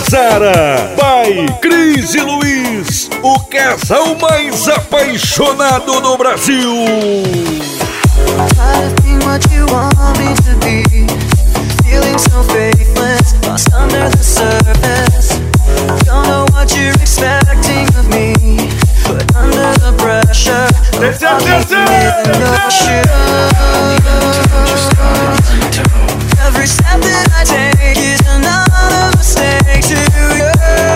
Caiçara, by Cris e Luiz, o casal mais apaixonado do Brasil. Feeling so faithless, lost under the surface. Don't know what you're expecting of me, but under the pressure of every step that I take is another mistake to you.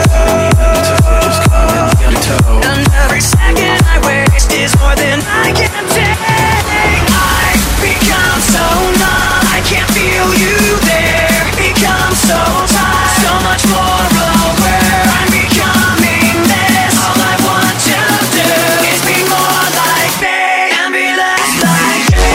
And every second I waste is more than I can take. I've become so numb, I can't feel you there. Become so tired, so much more aware. I'm becoming this. All I want to do is be more like me and be less like you.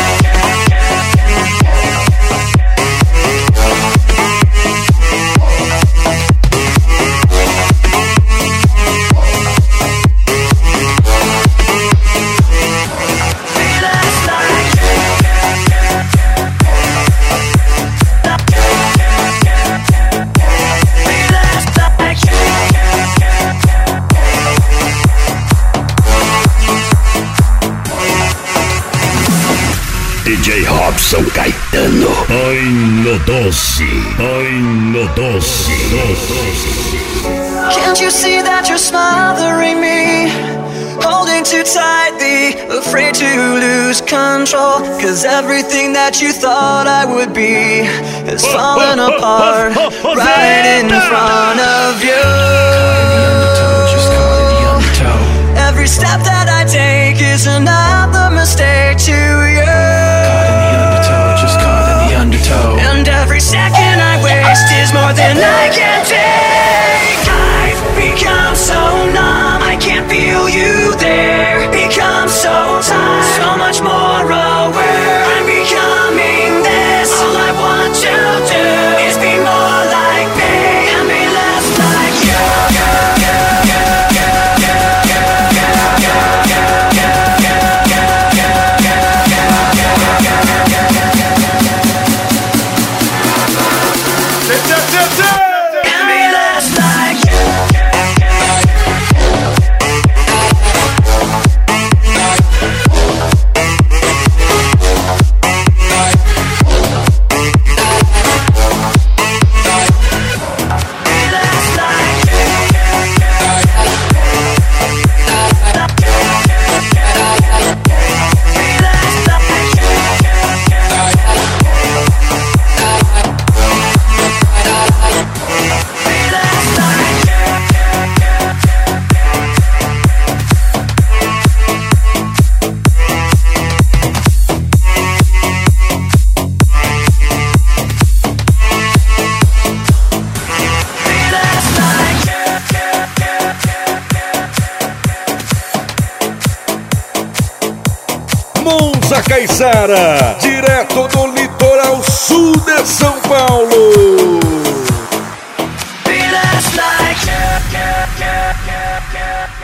DJ Robson Caetano. Ai no doce, ai no doce. Can't you see that you're smothering me? Holding too tightly, afraid to lose control. Cause everything that you thought I would be has fallen apart right in front of you. Every step that I take is another mistake to you. And every second I waste is more than I can take. I've become so numb, I can't feel you there. Become so tired, so much more aware. I'm becoming this. All I want to do is be more like me and be less like you. Monza Caiçara, direto do litoral sul de São Paulo. Be less like you.